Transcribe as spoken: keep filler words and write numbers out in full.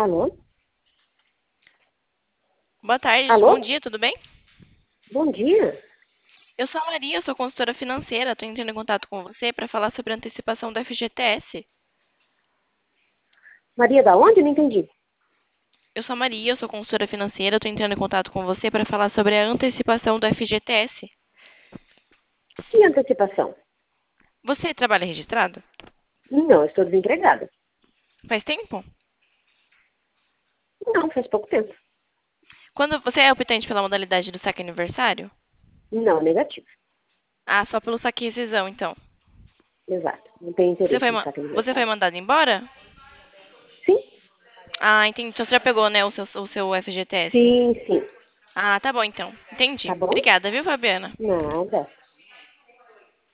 Alô? Boa tarde, bom Alô? dia, tudo bem? Bom dia. Eu sou a Maria, sou consultora financeira. Estou entrando em contato com você para falar sobre a antecipação do F G T S. Maria da onde? Não entendi. Eu sou a Maria, sou consultora financeira. Estou entrando em contato com você para falar sobre a antecipação do F G T S. Que antecipação? Você trabalha registrado? Não, eu estou desempregada. Faz tempo? Não, faz pouco tempo. Quando você é optante pela modalidade do saque aniversário? Não, negativo. Ah, só pelo saque e rescisão, então. Exato. Não tenho Você interesse foi, no ma- saque você foi aniversário. mandado embora? Sim? Ah, entendi. Então você já pegou, né, o seu, o seu F G T S. Sim, sim. Ah, tá bom então. Entendi. Tá bom? Obrigada, viu, Fabiana? Nada.